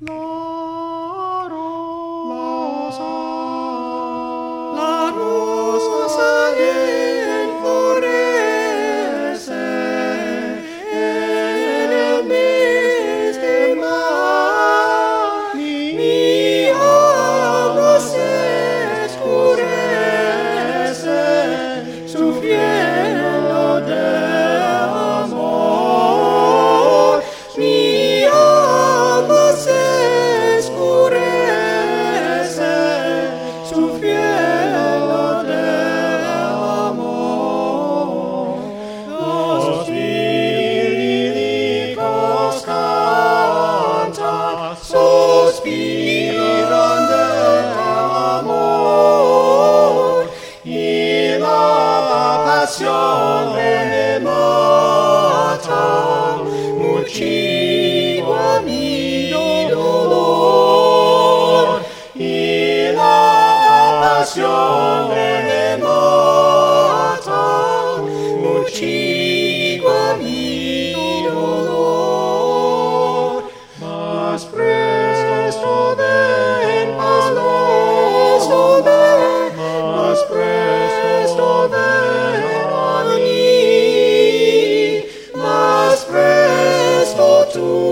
La rosa en florece en el mes de mayo. Mi alma se oscurece, sufriendo de amor. Mi alma se oscurece, sufriendo de amor. Los líricos cantan, suspiran de amor, y la pasión me mata, muchísimo mi dolor, y la pasión me mata, muchísimo mi dolor. Mas presto ven, mas presto ven a mí, mas presto tú